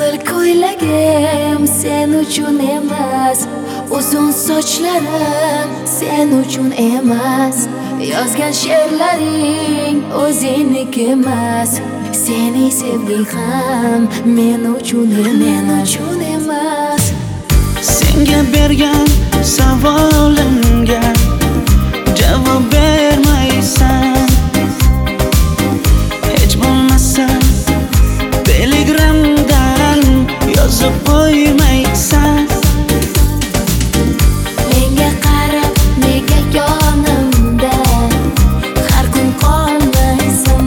Qizil ko'ylagim sen uchun emas, uzun sochlarim sen uchun emas, yozgan she'rlaring o'zingniki emas, seni sevging ham men uchun emas. Senga bergan savolimga javob bermaysan, hech bo'lmasa telegramdan yozib qo'ymaysan. Menga qarab nega yonimda har kun qolmaysan,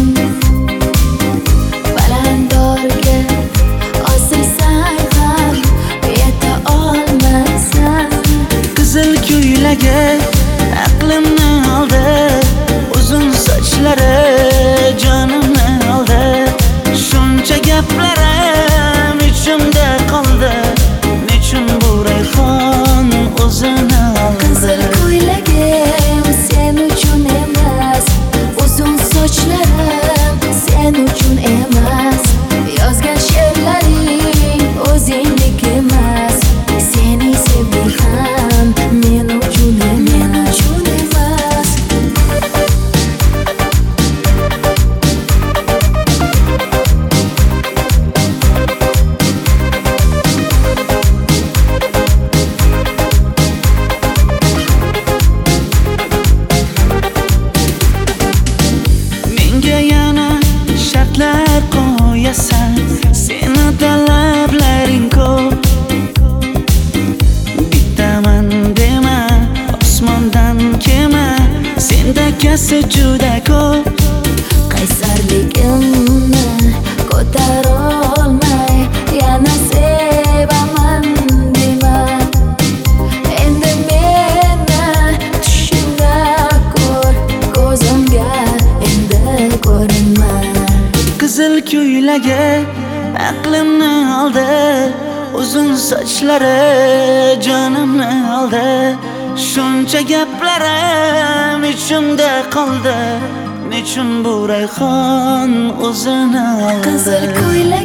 balandorga osilsang ham yeta olmaysan. Qizil ko'ylagi aqlimni oldi, uzun sochlari jonimni oldi, shuncha gaplarim ichimda qoldi, nechun bu rayhon o'zini oldi. Qizil ko'ylagim sen uchun emas, uzun sochlarim sen uchun emas, yozgan she'rlaring o'zingniki emas, seni sevging ham men uchun emas. Menga yana shartlar qo'yasan, seni talablaring ko'p. Bittaman dema, osmondan kema, sendagasi juda ko'p. Qaysarligimni ko'tarolmay yana sevaman dema, endi meni tushingda ko'r, ko'zimga endi ko'rinma. Qizil ko'ylagi aqlimni oldi, uzun sochlari jonimni oldi, shuncha gaplarim ichimda qoldi, nechun bu rayhon o'zini oldi. Qizil ko'ylagim